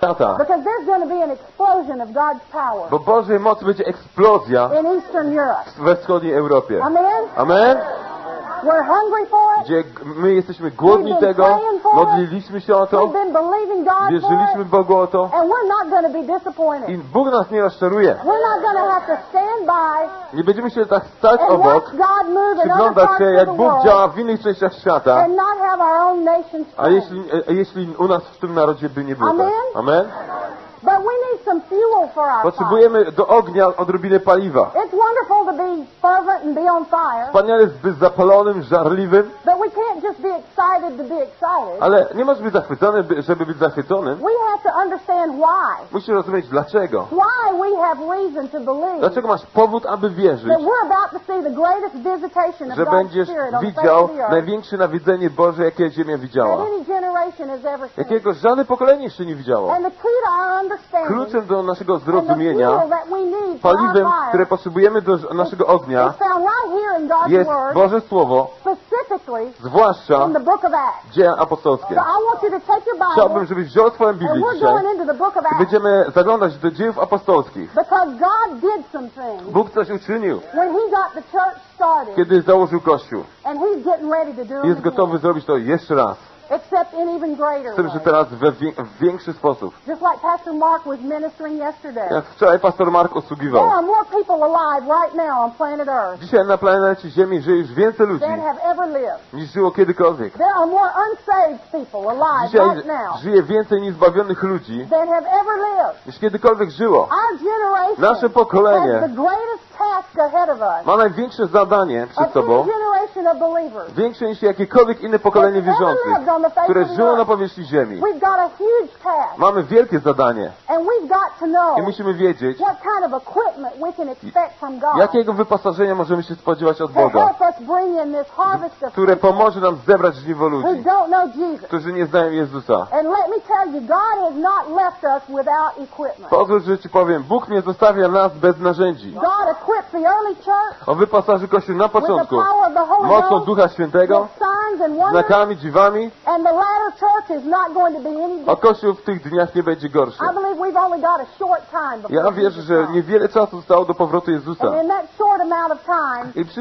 świata. Because there's going to be an explosion of God's power Bo Bożej mocy będzie eksplozja in Eastern Europe. we wschodniej Europie. Amen? Amen? We're hungry for it. Gdzie my jesteśmy głodni tego, modliliśmy się o to, We've been believing God for wierzyliśmy it. Bogu o to And we're not going to be disappointed. i Bóg nas nie rozczaruje. We're not going to have to stand by Nie będziemy się tak stać and obok, watch God move in other przyglądać parts się, of jak the Bóg world działa w innych częściach świata, and not have our own nation a stand. jeśli u nas w tym narodzie by nie było tak. Amen? Amen? But we need some fuel for our fire. Potrzebujemy do ognia odrobinę paliwa. It's wonderful to be fervent and be on fire, Wspaniale jest być zapalonym, żarliwym, but we can't just be excited to be excited. ale nie możesz być zachwycony, żeby być zachwyconym. We have to understand why. Musisz rozumieć dlaczego. Why we have reason to believe Dlaczego masz powód, aby wierzyć, that we're about to see the greatest visitation of że God's będziesz Spirit on the face widział of the earth największe nawiedzenie Boże, jakie Ziemia that widziała. any generation has ever seen. Jakiego żadne pokolenie jeszcze nie widziało. And the key to our understanding Kluczem do naszego and the zrozumienia, fuel that we need for our paliwem, które fire potrzebujemy do naszego ognia, is found right here in God's jest Word, Boże Słowo, specifically zwłaszcza in the book of Acts. dzieła apostolskie. So I want you to take your Chciałbym, Bible żebyś wziął swoją and Biblię we're dzisiaj going into the book of i Acts będziemy zaglądać do dziejów apostolskich. because God did some things Bóg coś uczynił, when He got the church started, kiedy założył Kościół. and He's getting ready to do it Jest gotowy again, zrobić to jeszcze raz. except in even greater Chcę, że ways. teraz w większy sposób. Just like Pastor Mark was ministering yesterday. Jak wczoraj pastor Mark There usługiwał. are more people alive right now on planet Earth Dzisiaj na planecie Ziemi żyje już więcej ludzi than have ever lived. niż żyło kiedykolwiek. There are more unsaved people alive Dzisiaj right now żyje więcej niezbawionych ludzi than have ever lived. niż kiedykolwiek żyło. Our generation Nasze pokolenie has the greatest task ahead of us ma największe zadanie przed of any sobą, generation of believers. większe niż jakiekolwiek inne pokolenie wierzących, które żyło na powierzchni Ziemi. We've got a huge task, Mamy wielkie zadanie and we've got to know i musimy wiedzieć, what kind of equipment we can expect from God jakiego wyposażenia możemy się spodziewać od to Boga, help us bring in this harvest of które people pomoże nam zebrać żniwo who ludzi, don't know Jesus. którzy nie znają Jezusa. And let me tell you, God has not left us without equipment. Pozwól, że Ci powiem, Bóg nie zostawia nas bez narzędzi. God equipped the early church On wyposaży Kościół na with the początku power of the Holy mocą Ghost, Ducha Świętego, with signs and wonders, znakami, dziwami, and the latter church is not going to be any a different. Kościół w tych dniach nie będzie gorszy. I believe we've only got a short time before Ja wierzę, Jesus że comes. niewiele czasu zostało do powrotu Jezusa. And in that short amount of time, I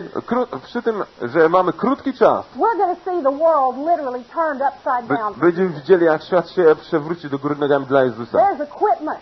przy tym, że mamy krótki czas, we're going to see the world literally turned upside down. będziemy widzieli, jak świat się przewróci do góry nogami dla Jezusa. There's equipment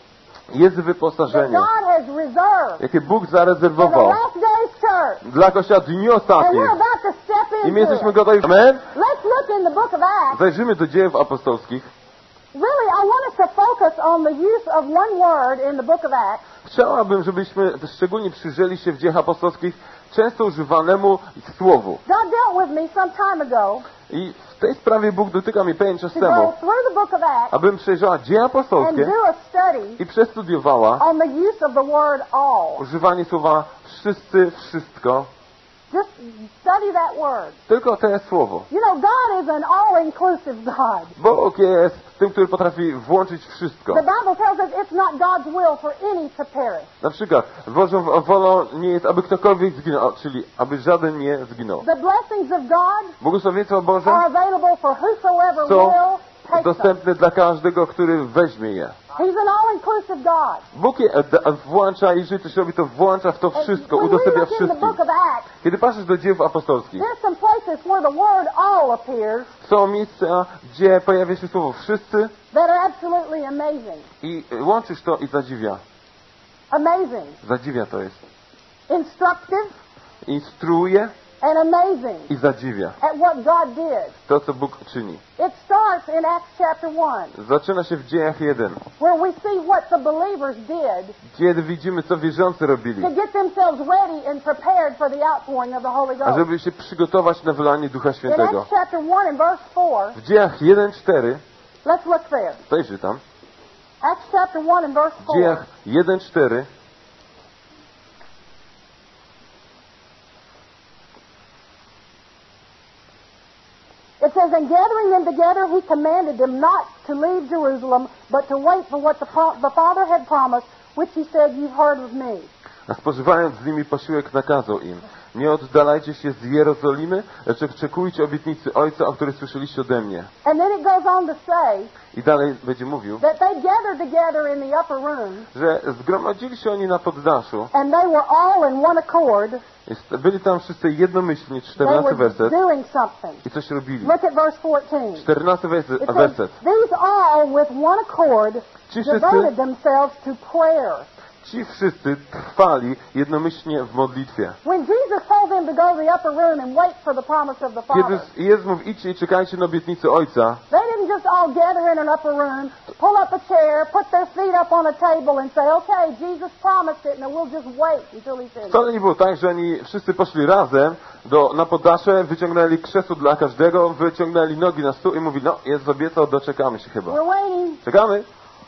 Jest that wyposażenie, God has reserved jakie Bóg for the zarezerwował last days church. dla Kościoła w dniu And ostatnich. we're about to step I my into jesteśmy it. gotowi. Amen? Let's look in the book of Acts. Zajrzymy do dziejów apostolskich. Really, I want us to focus on the use of one word in the book of Acts Chciałabym, żebyśmy szczególnie przyjrzeli się w dziejach apostolskich często używanemu słowu. God dealt with me some time ago I w tej sprawie Bóg dotyka mnie pewien czas to go temu, through the book of Acts abym przejrzała dzieje and apostolskie do a study i przestudiowała on the use of the word all. używanie słowa wszyscy, wszystko. Just study that word. Tylko to jest słowo. You know, God is an all-inclusive God. Bóg jest tym, który potrafi włączyć wszystko. The Bible tells us it's not God's will for any to perish. Na przykład, Bożą wolą nie jest, aby ktokolwiek zginął, czyli aby żaden nie zginął. The blessings of God Błogosławieństwa Boże are available for whosoever są will take them. dostępne dla każdego, który weźmie je. He's an all-inclusive God. Bóg je włącza, jeżeli coś robi, to włącza w to wszystko, When we udostępnia look in the wszystkim. book of Acts, Kiedy patrzysz do dziejów apostolskich, there's some places where the word all appears są miejsca, gdzie pojawia się słowo wszyscy that are absolutely amazing. i łączysz to i zadziwia. Amazing. Zadziwia to jest. Instructive Instruuje and amazing i zadziwia at what God did. to, co Bóg czyni. It starts in Acts chapter 1, Zaczyna się w dziejach 1, where we see what the believers did kiedy widzimy, co wierzący robili, to get themselves ready and prepared for the outpouring of the Holy Ghost. ażeby się przygotować na wylanie Ducha In Świętego. Acts chapter 1 and verse 4, W dziejach 1:4, let's look there. zajrzyj tam, Acts chapter 1 and verse w 4. dziejach 1:4, It says, and gathering them together, he commanded them not to leave Jerusalem, but to wait for what the Father had promised, which he said, you've heard of me. a spożywając z nimi posiłek nakazał im: nie oddalajcie się z Jerozolimy, lecz oczekujcie obietnicy Ojca, o której słyszeliście ode mnie. And then it goes on to say I dalej będzie mówił, that they gathered together in the upper room, że zgromadzili się oni na poddaszu. and they were all in one accord. Byli tam wszyscy jednomyślnie, They 14 were werset, doing something. i coś robili. Look at verse 14. 14 It says, werset. these all with one accord Ci wszyscy, devoted themselves to prayer. ci wszyscy trwali jednomyślnie w modlitwie. When Jesus told them to go to the upper room and wait for the promise of the Kiedy Father, Jezus mówił: idźcie i czekajcie na obietnicę Ojca, they didn't just all gather in an upper room, pull up a chair, put their feet up on a table and say, okay, Jesus promised it, and we'll just wait until he finishes. wcale nie było tak, że oni wszyscy poszli razem na poddasze, wyciągnęli krzesło dla każdego, wyciągnęli nogi na stół i mówili: no, Jezus obiecał, doczekamy się chyba. We're waiting. Czekamy?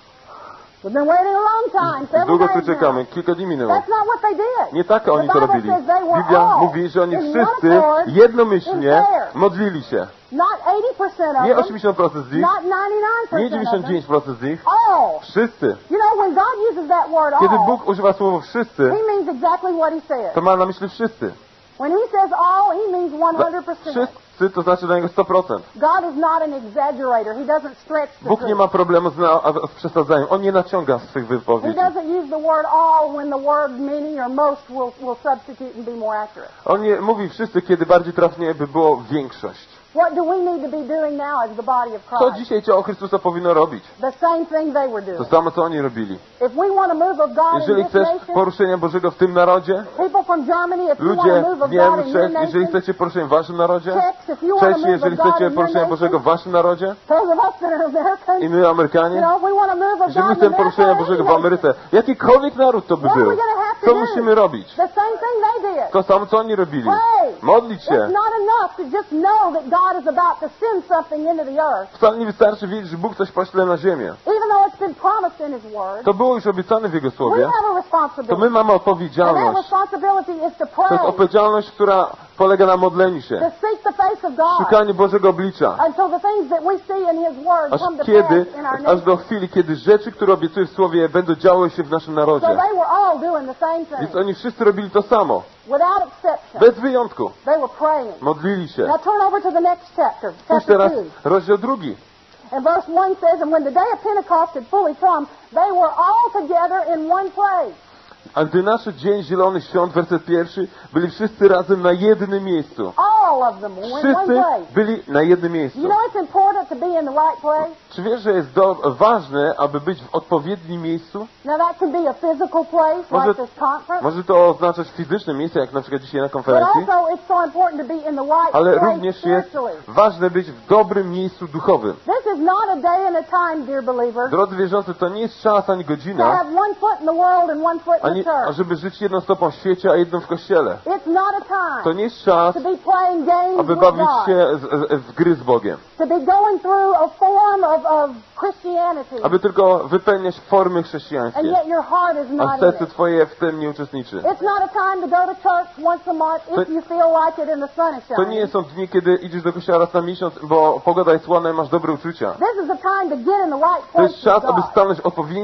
We've been waiting a long time, several Długo tu days now. czekamy, kilka dni minęło. That's not what they did. Nie tak oni The to Bible robili. says they were Biblia all mówi, że oni in one wszyscy accord jednomyślnie in prayer. modlili się. Not 80% Nie of them, 80% z nich, not nie 99% of them. 99% z nich, All. wszyscy. You know, when God uses that word Kiedy all, Bóg używa słowa wszyscy, He means exactly what He says. to ma na myśli wszyscy. When He says all, He means 100%. Wszyscy to znaczy dla niego 100%. God is not an exaggerator. He doesn't stretch the Bóg nie truth. ma problemu z przesadzaniem. On nie naciąga swych He wypowiedzi. doesn't use the word all when the word many or most will substitute and be more accurate. On nie mówi wszyscy, kiedy bardziej trafnie by było większość. What do we need to be doing now as the body of Co Christ? dzisiaj ciało Chrystusa powinno robić? The same thing they were To doing. samo, co oni robili. If we want a move of God in Jeżeli this chcesz nation, poruszenia Bożego w tym narodzie, people from Germany, if you want ludzie a move of z God in Niemiec, your jeżeli nation, chcecie poruszenia w waszym narodzie, Czechs, if you want a Czesi, move jeżeli of God chcecie in your poruszenia nation, Bożego w waszym narodzie, those of us that are Americans, i my you Amerykanie, know, we want a move of jeżeli God in chcemy poruszenia America, Bożego w any Ameryce, nation. jakikolwiek naród to by What are był, we going to have to co do? musimy robić? The same thing they did. To samo, co oni robili. Pray. Modlić It's się. not enough to just know that God is about to send something into the earth, Wcale nie wystarczy wiedzieć, że Bóg coś pośle na ziemię. even though it's been promised in His Word. To było już obiecane w Jego We słowie. have a To my responsibility. mamy And that odpowiedzialność. responsibility is to To jest pray, odpowiedzialność, która polega na modleniu to się. seek the face of God Szukaniu Bożego oblicza. until the things that we see in His Word Aż come to kiedy, pass in our aż nation. do chwili, kiedy rzeczy, które obiecuje w Słowie, będą działy się w naszym So narodzie. they were all doing the same Więc thing, oni wszyscy robili to samo. without exception. Bez wyjątku. They were praying. Modlili się. Now turn over to the next chapter, Spójrz chapter teraz 2. rozdział 2. And verse 1 says, and when the day of Pentecost had fully come, they were all together in one place. A gdy nasz dzień Zielonych Świąt, werset 1, byli wszyscy razem na jednym miejscu. All of them were in one Wszyscy place. byli na jednym miejscu. You know it's important to be in the right place? Czy wiesz, że jest ważne, aby być w odpowiednim miejscu? Now that can be a physical place Może- like this conference, Może to oznaczać fizyczne miejsce, jak na przykład dzisiaj na but konferencji, also it's so important to be in the right ale place również jest spiritually. ważne być w dobrym miejscu duchowym. This is not a day and a time, dear believer, Drodzy wierzący, to nie jest czas ani to godzina, have one foot in the world and one foot in the ani church. żeby żyć jedną stopą w świecie, a jedną w kościele. It's not a To time nie jest czas, to be playing games aby with bawić God, się w gry z Bogiem, to be going through a form of Christianity, aby tylko wypełniać formy and chrześcijańskie, yet your heart is a not in serce it. Twoje w tym nie uczestniczy. It's not a time to go to church once a month if To- you feel like it and the sun is To shining. nie są dni, kiedy idziesz do kościoła raz na miesiąc, bo pogoda jest ładna i masz dobre uczucia. This is a time to get in the right To place jest czas, with aby God. stanąć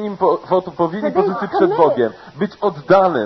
w odpowiedniej To be pozycji przed committed. Bogiem. Być oddanym.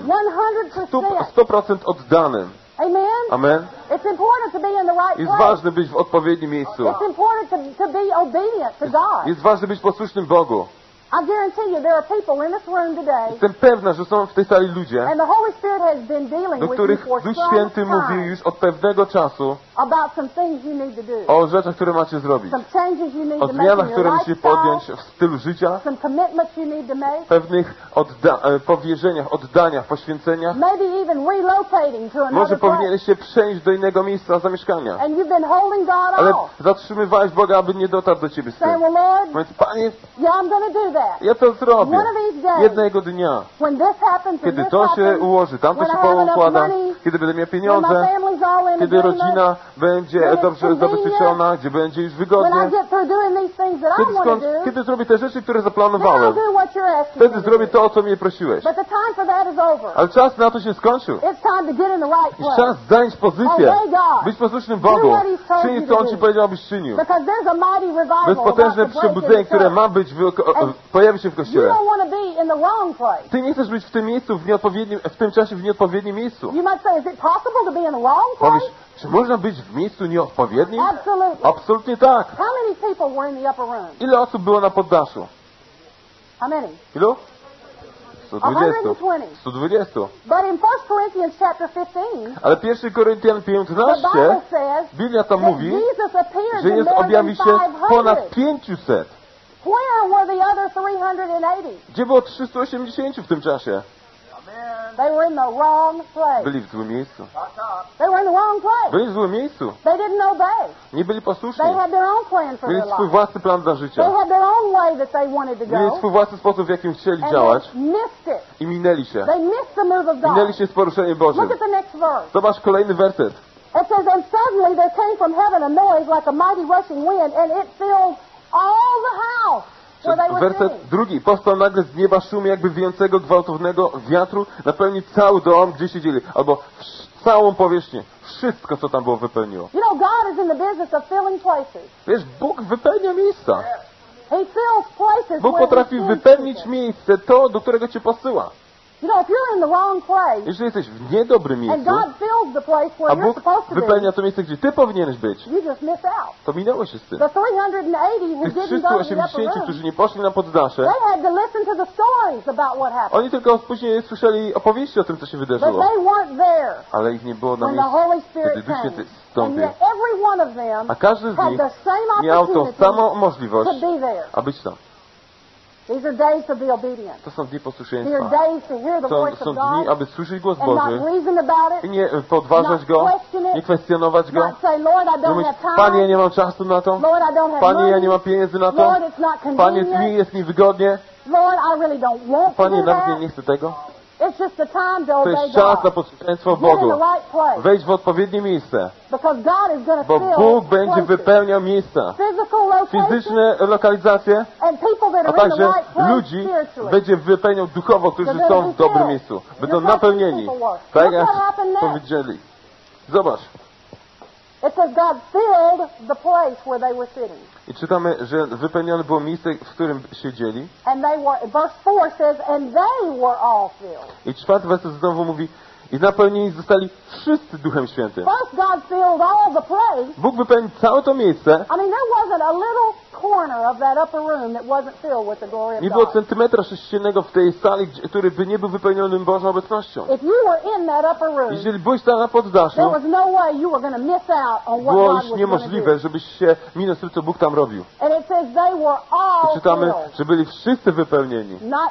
100%. 100% oddanym. Amen? Amen. It's important to be in the right Jest place. ważne być w odpowiednim miejscu. It's important to be obedient to God. Jest ważne być posłusznym Bogu. I guarantee you there are people in this room today, Jestem pewna, że są w tej sali ludzie, and the Holy Spirit has been dealing do with you których for Duch some Święty mówił time już od pewnego czasu about some things you need to do, o rzeczach, które macie zrobić. some changes you need O to make zmianach, in które your musicie lifestyle, podjąć w stylu życia, some commitments you need to make, pewnych powierzeniach, oddaniach, poświęceniach. maybe even relocating to Może another place. powinieneś się przenieść do innego miejsca zamieszkania. And you've been holding God Ale off, zatrzymywałeś Boga, aby nie dotarł do ciebie z saying, tym. well, Lord, Więc Panie, yeah, I'm going to do that. ja to zrobię. One of these days, Jednego dnia, when this happens and kiedy this to się happens, ułoży, tamto when się I have enough poukłada, money, kiedy będę miał when my pieniądze, family's all in kiedy agreement, rodzina będzie when it's dobrze convenient, zabezpieczona, gdzie będzie już when I wygodnie, get through doing these things that I want to do, kiedy zrobię te rzeczy, które then I'll zaplanowałem, do what you're asking wtedy me to zrobię do. to, o co mnie prosiłeś. But the time for that is over. Ale czas na to się skończył. It's time to get in the right Jest place. czas zająć pozycję, Obey God. być posłusznym Bogu, czynić co On Ci powiedział, abyś czynił. Because there's a mighty To revival jest about potężne to break in przebudzenie, the które church. ma być pojawi się w You Kościele. don't want to be in in the wrong place. Ty nie chcesz być w tym miejscu, w tym czasie w nieodpowiednim miejscu. You might say, is it possible to be in the wrong Powiesz, place? czy można być w miejscu nieodpowiednim? Absolutely. Absolutnie tak. How many people were in the upper room? Ile osób było na poddaszu? How many? Ilu? 120. 120. 120. But in 1 Corinthians chapter 15, Ale 1 Koryntian the 15, Bible says Biblia tam that mówi, Jesus appeared że to jest more objawi than się 500. ponad 500. Where were the other 380? Gdzie było 380 w tym czasie? They were in the wrong place. Byli w złym miejscu. They were in the wrong place. Byli w złym miejscu. They didn't obey. Nie byli posłuszni. They had their own plan for Mieli their swój life. własny plan dla They życia. had their own way that they wanted to Mieli go. swój własny sposób, w jakim chcieli And działać they missed it. i minęli się. They missed the move of God. Minęli się z poruszeniem Bożym. Look at the next verse. Zobacz kolejny werset. It says, and suddenly there came from heaven a noise like a mighty rushing wind, and it filled all the house where they were Werset sitting. drugi. Powstał nagle z nieba szum jakby wiejącego gwałtownego wiatru, napełnił cały dom, gdzie siedzieli. Albo całą powierzchnię. Wszystko, co tam było, wypełniło. You know, God is in the business of filling places. Wiesz, Bóg wypełnia miejsca. He fills places Bóg where he potrafi sends wypełnić people. miejsce, to, do którego cię posyła. You know, if you're in the wrong place, Jeżeli jesteś w niedobrym and miejscu, God fills the place where a you're Bóg supposed to be, wypełnia to miejsce, gdzie ty powinieneś być, you just miss out. to minęłeś się z tym. The 380 who Tych didn't go to the upper 380, room, którzy nie poszli na poddasze, they had to listen to the stories about what happened. oni tylko później słyszeli opowieści o tym, co się But wydarzyło. they weren't there Ale ich nie było na when the miejscu, Holy kiedy Spirit Duch came. Święty And wstąpił. yet every one of them A każdy z had nich the same miał tą opportunity samą to możliwość, be there. aby być tam. These are days to be obedient. To są dni These are posłuszeństwa. days to hear the To voice są of dni, God aby słyszeć głos and not Boży reason about i it, nie podważać not Go, question it, nie kwestionować Go, not say, Lord, I nie don't mówić, have Panie, ja time. nie mam czasu na to, Lord, I don't have Panie, ja money. nie mam pieniędzy na to, Lord, it's not Panie, mi convenient. jest niewygodnie, Lord, I really don't want to Panie, do nawet that. nie chcę tego. It's just the time to To obey jest czas na God. posłuszeństwo Get in Bogu. the right place. Wejdź w odpowiednie miejsce, Because God is going to bo fill Bóg będzie places, wypełniał miejsca, physical locations, fizyczne lokalizacje, and people that a are in the także right place ludzi spiritually. będzie wypełniał duchowo, którzy są w dobrym miejscu. Będą napełnieni, tak jak powiedzieli. Zobacz. It says God filled the place where they were sitting. I czytamy, że wypełnione było miejsce, w którym siedzieli. And they were, verse 4 says, and they were all filled. I 4 werset znowu mówi, i napełnieni zostali wszyscy Duchem Świętym. First God filled all the place. Bóg wypełnił całe to miejsce. I mean, there wasn't a little corner of that upper room that wasn't filled with the glory Nie of było God. centymetra sześciennego w tej sali, który by nie był wypełniony Bożą obecnością. If you were in that upper room, Jeżeli byłeś tam na poddaszu, there was no way you were going to miss out on what było God już was going to niemożliwe, do. żebyś się minął z tym, co Bóg tam robił. And it says they were all I czytamy, filled. że byli wszyscy wypełnieni. Not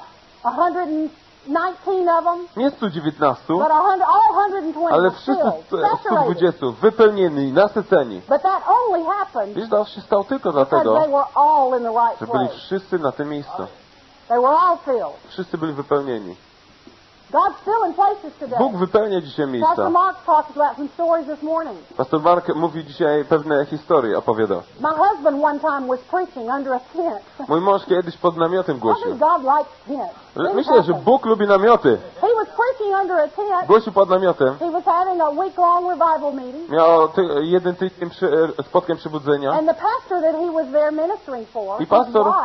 119 of them, Nie 119, but all 120 ale were wszyscy filled, saturated. 120 wypełnieni, nasyceni. But that only happened Wiesz, to się stało tylko because dlatego, they were all in the right że byli place. wszyscy na tym miejscu. They were all filled. Wszyscy byli wypełnieni. God's filling places today. Bóg wypełnia dzisiaj miejsca. Pastor Mark talked about some stories this morning. Pastor Mark mówi dzisiaj pewne historie, opowiada. My husband one time was preaching under a tent. Mój mąż kiedyś pod namiotem I głosił. think God likes tents. Myślę, że Bóg lubi namioty. He was preaching under a tent. Głosił pod namiotem. He was having a week-long revival meeting. Miał jeden tydzień spotkań przebudzenia. And the pastor that he was there ministering for, I his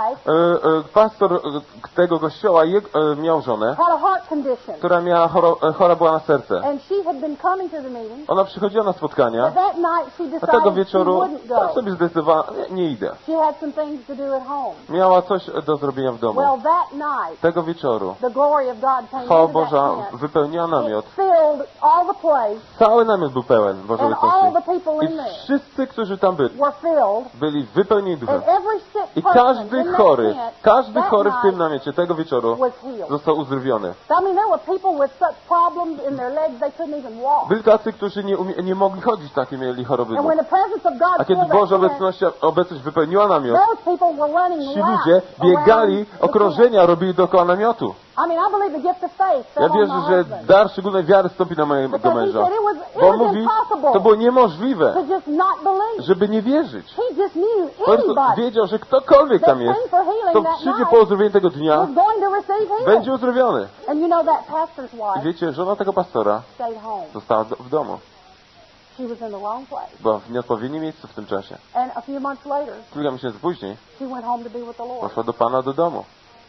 pastor wife, tego kościoła miał żonę, had a heart condition. która miała chora była na serce. And she had been coming to the meeting. Ona przychodziła na spotkania, But that night she a tego decided she wieczoru wouldn't tak go. sobie zdecydowała, nie idę. She had some things to do at home. Miała coś do zrobienia w domu. Well, that night, Tego wieczoru the glory of God came chwała into Boża that tent. wypełniła namiot. It filled all the place, Cały namiot był pełen Bożej and all the obecności. people I in there wszyscy, którzy tam byli, were filled. byli wypełnieni duchem. And every sick I person każdy in that chory, tent każdy that chory w tym night namiocie tego wieczoru was healed. został uzdrowiony. I mean, there were people with such problems in their legs they couldn't even walk. Byli tacy, którzy nie mogli chodzić, takie mieli choroby. And when the presence of God A kiedy filled Boża that tent, obecność wypełniła namiot, those people were running ci laps ludzie biegali, around the tent. okrążenia robili dookoła namiotu. I mean, I believe the gift of faith fell Ja on wierzę, my że husband. dar szczególnej wiary stąpi na mojego Because he męża. said it Bo was mówi, impossible to było niemożliwe, to just not believe. żeby nie wierzyć. He just knew Po prostu anybody wiedział, że ktokolwiek tam that jest, came for healing to that przyjdzie night po uzdrowieniu tego dnia, was going to receive healing. będzie uzdrowiony. And you know that pastor's I wife wiecie, żona tego pastora stayed home. została w domu, She was in the wrong place. była w nieodpowiednim miejscu w tym czasie. And a few months later, Kilka miesięcy później she went home to be with the Lord. poszła do Pana do domu.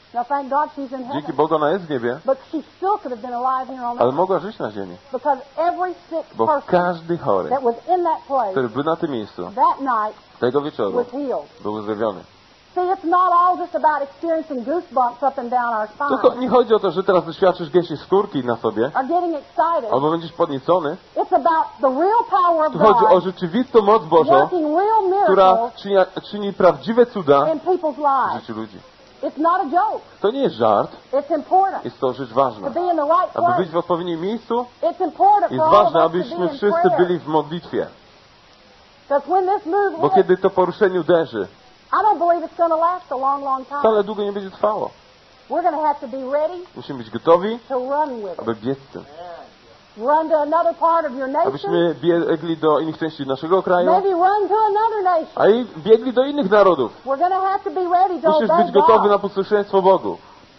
Now, thank God she's in Dzięki heaven. Bogu ona jest w niebie, But she still could have been alive here on ale earth. mogła żyć na ziemi. Because every sick Bo person każdy chory, that was in that place który był na tym miejscu, that night tego wieczoru, was healed. był uzdrowiony. See, it's not all just about experiencing goosebumps up and down our Tylko spine nie chodzi o to, że teraz doświadczysz gęsiej skórki na sobie, or getting excited. albo będziesz podniecony. It's about the real power of Tu chodzi o God rzeczywistą moc Bożą, working real która miracles czyni prawdziwe cuda in people's w lives. życiu ludzi. It's not a joke. To nie jest żart, It's important jest to rzecz to ważna. be in the right Aby być place. w odpowiednim miejscu, It's important jest for all of ważne, us to be abyśmy in wszyscy prayer. byli w modlitwie. Because when this move Bo hits, kiedy to poruszenie uderzy, I don't believe it's going to last a long, long time. wcale długo nie będzie trwało. We're going to have to be ready Musimy być gotowi, to run with it. aby biec z tym. Run to another part of your nation. Abyśmy biegli do innych części naszego kraju, Maybe run to another nation. a i biegli do innych narodów. We're going to have to be ready to Musisz obey być gotowy God. na posłuszeństwo Bogu.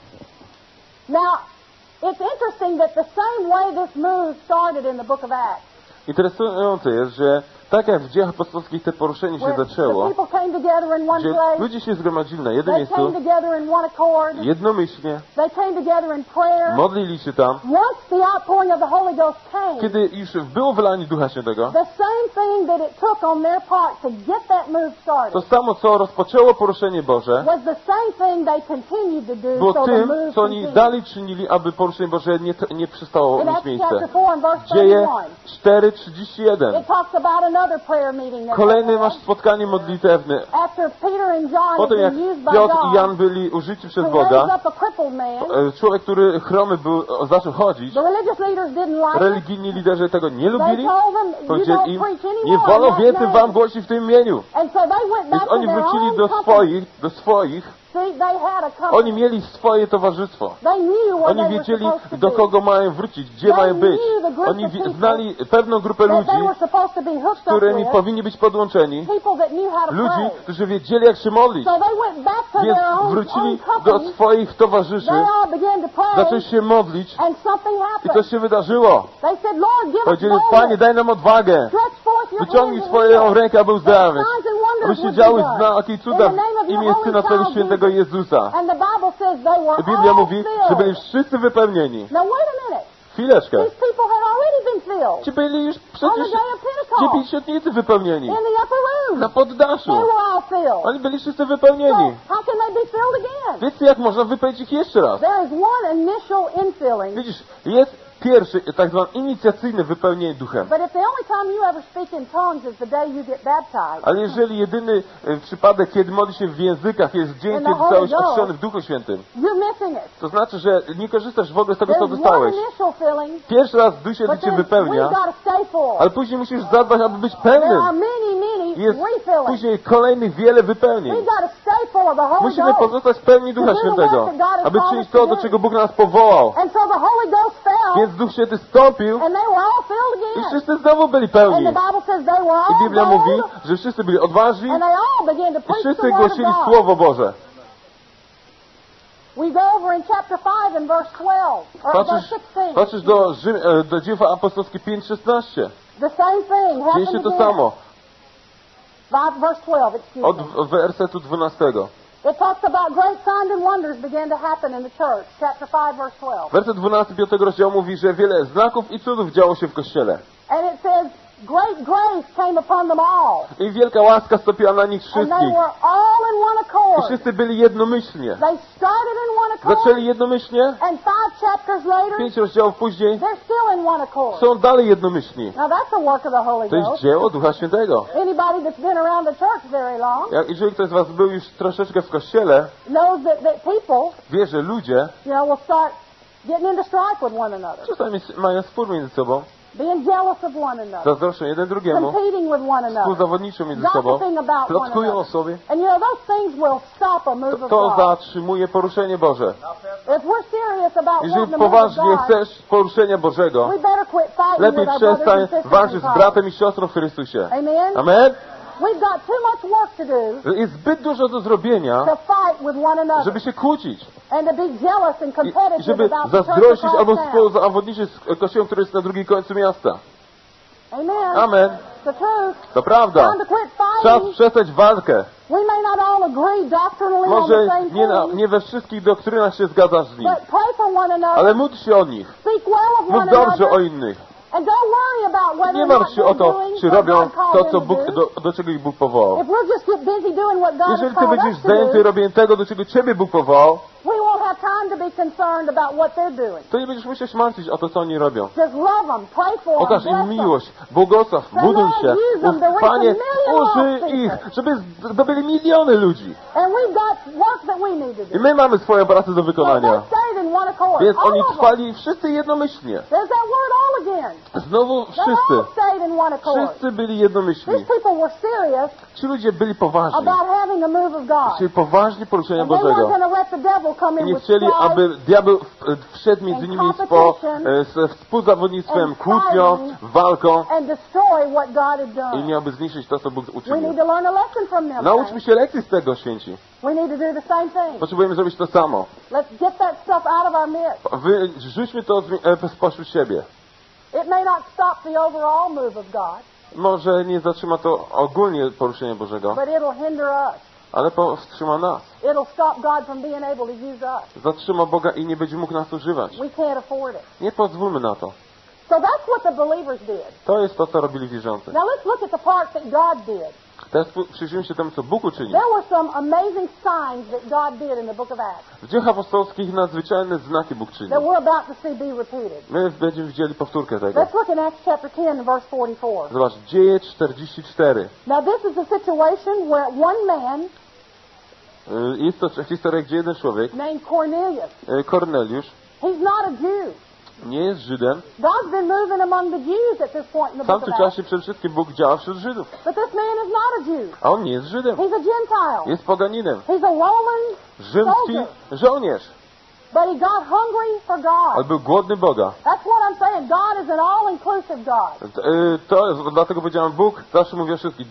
Now, it's interesting that the same way this move started in the book of Acts, Interesujące jest, że tak jak w dziejach apostolskich te poruszenie się where the zaczęło, people came together in one gdzie place, ludzie się zgromadzili na jednym they came miejscu, together in one accord, jednomyślnie, they came together in prayer. modlili się tam. Once the outpouring of the Holy Ghost came, Kiedy już było wylanie Ducha Świętego, the same thing that it took on their part to get that move started to samo, co rozpoczęło poruszenie Boże, was the same thing they continued to do było so the tym, move co oni continued. dalej czynili, aby poruszenie Boże nie przestało In mieć Acts miejsce. chapter 4 and verse Dzieje 31, 4:31. it talks about another prayer meeting that Kolejne they masz had. spotkanie modlitewne. After Peter and John had Potem jak been used by Piotr i God Jan byli użyci to przez raise Boga, up a crippled man, człowiek, który chromy był, zaczął chodzić, the religious leaders didn't like it. religijni liderzy tego nie They lubili, told them, you powiedzieli don't im, preach nie anymore in wolno that więcej name. wam głosić w tym imieniu. And so they went back Więc to oni their wrócili own do company. swoich. See, they had a company. Oni mieli swoje towarzystwo. They knew where Oni they were wiedzieli, supposed to do be. kogo mają wrócić, gdzie They mają być. knew the group Oni of people znali pewną grupę that ludzi, they were supposed to be hooked up którymi with, powinni być podłączeni. people that knew how to Ludzi, pray. którzy wiedzieli, jak się modlić. So they went back to Więc their own wrócili company. do swoich towarzyszy, They all began to pray, zaczęli się modlić and something i happened. coś się wydarzyło. They said, Lord, give us Powiedzieli, boldness. Panie, daj nam odwagę. Stretch forth your Wyciągnij hands swoją and rękę, aby uzdrawiać. signs and wonders Aby się would działy be done. znaki i In cuda the name of w your imię holy Syna Twojego child Świętego Jesus. Jezusa. And the Bible says they were I Biblia all mówi, że byli filled. wszyscy wypełnieni. Now wait a minute. Chwileczkę. These people had already been filled Ci byli już on the przecież day of Pentecost dziewięćdziesiętnicy wypełnieni. in the upper room. Na poddaszu. They were all filled. Oni byli wszyscy So wypełnieni. how can they be filled again? Wiecie, jak można wypełnić ich jeszcze raz? There is one initial infilling, Widzisz, jest pierwszy, tak zwany inicjacyjny wypełnienie duchem. but if the only time you ever speak in tongues is the day you get baptized, Ale jeżeli jedyny przypadek, kiedy modli się w językach, jest dzień, And the kiedy Holy zostałeś Ghost. ochrzczony w Duchu Świętym, you're missing it. to znaczy, że nie korzystasz w ogóle z tego, co There's one dostałeś. initial filling, Pierwszy raz Duch Święty but cię then wypełnia, we've got to stay full. ale później musisz zadbać, aby być There pełnym. are many Jest refillings. później kolejnych wiele wypełnień. We've got to stay full of the Holy Musimy Ghost. pozostać w pełni Ducha Świętego, aby czynić to, do czego Bóg nas powołał. And so the Holy Ghost fell, Więc Duch Święty stąpił and they were all filled i again. wszyscy znowu byli And pełni. the Bible says they were I all Biblia mówi, bold, że wszyscy byli odważni and they all began to i preach the wszyscy word of głosili God. Słowo Boże. We go over in chapter 5 and verse 12, or verse 16. Patrzysz do Dzieł apostolskie 5:16. The same thing Dzieje happened się to again. samo. Verse 12, excuse Od me. wersetu 12. It talks about great signs and wonders began to happen in the church. Chapter 5, verse 12. Werset 12 5 rozdziału mówi, że wiele znaków i cudów działo się w Kościele. And it says, great grace came upon them all. I wielka łaska stąpiła na nich And wszystkich. they were all in one I accord. wszyscy byli jednomyślnie. They started in one accord. Zaczęli jednomyślnie, And 5 chapters later, 5 rozdziałów później they're still in one accord. są dalej jednomyślni. Now that's a work of the Holy To jest Ghost. dzieło Ducha Świętego. Anybody that's been around the church very long Jeżeli ktoś z was był już troszeczkę w Kościele, knows that people, wie, że ludzie will start getting into strife with one another, czasami mają spór między sobą, being jealous of one another, zazdroszczą jeden drugiemu, competing with one another, współzawodniczą między sobą, gossiping about one plotkują o another. sobie. And those things will stop a move of To God. zatrzymuje poruszenie Boże. If we're serious about Jeżeli wanting the move of poważnie God, chcesz poruszenia Bożego, we better quit fighting lepiej with our brothers przestań and sisters walczyć in z Christ. bratem i siostrą w Chrystusie. Amen? Amen? We've got too much work to do Jest zbyt dużo do zrobienia, to fight with one another żeby się kłócić. and to be jealous and I competitive żeby about the church zazdrościć albo across town. współzawodniczyć z kościołem, który jest na drugim końcu miasta. Amen. Amen. It's the truth. To prawda. Time to quit Czas fighting. przestać walkę. We may not all agree doctrinally on the Może same thing, nie we wszystkich doktrynach się zgadzasz z nim, but pray for one another. ale módl się o nich. Speak well of Mów one dobrze another. o innych. And don't worry about whether Nie or not martw się o they're to, doing czy what robią God called to, them co to Bóg, do. do czego ich Bóg powołał. If we'll just get busy doing what God has Jeżeli ty called będziesz us to do, zajęty robieniem tego, do czego Ciebie Bóg powołał, we won't have time to be concerned about what they're doing. to nie będziesz musiał się martwić o to, co oni robią. Just love them, pray for them, Okaż bless im them. miłość, błogosław, buduj się. Panie, użyj ich, żeby zdobyli miliony ludzi. And we've got work that we need to do. I my mamy swoją pracę do So wykonania. they stayed in one accord. Więc All oni of them. trwali wszyscy jednomyślnie. There's that word all again. Znowu They wszyscy. all stayed in one accord. Wszyscy byli jednomyślni. These people were serious Ci ludzie byli poważni. about having a move of God. Chcieli poważnie poruszenia And they weren't Bożego. going to let the devil come I in nie with chcieli, strife. aby diabeł wszedł między nimi ze współzawodnictwem, kłótnią, walką and destroy what God had i done. miałby zniszczyć to, co Bóg We uczynił. need to learn a lesson from them. Nauczmy się lekcji z tego, święci. We need to do the same thing. Potrzebujemy zrobić to samo. Let's get that stuff out of our midst. Rzućmy to spośród siebie. It may not stop the overall move of God, Może nie zatrzyma to ogólnie poruszenia Bożego, but it'll hinder us. ale powstrzyma nas. It'll stop God from being able to use us. Zatrzyma Boga i nie będzie mógł nas używać. We can't afford it. Nie pozwólmy na to. So that's what the believers did. To jest to, co robili wierzący. Now let's look at the part that God did. Teraz przyjrzyjmy się temu, co Bóg uczynił. There were some amazing signs that God did in the book of Acts W dziejach apostolskich nadzwyczajne znaki Bóg czynił. that we're about to see be repeated. My będziemy widzieli powtórkę tego. Let's look in Acts chapter 10, verse 44. Zobacz, Dzieje 44. Now this is a situation where one man Jest to historia, gdzie jeden człowiek, named Cornelius, Korneliusz, he's not a Jew. nie jest Żydem. God's been moving among the Jews at this point in W the book tamtym of Acts. czasie przede wszystkim Bóg działa wśród Żydów. But this man is not a Jew. A on nie jest Żydem. He's a Gentile. Jest poganinem. He's a Roman Rzymski soldier. żołnierz. But he got hungry for God. Ale był głodny Boga. That's what I'm saying. God is an all-inclusive God. To jest, dlatego powiedziałem, Bóg zawsze mówi o wszystkich.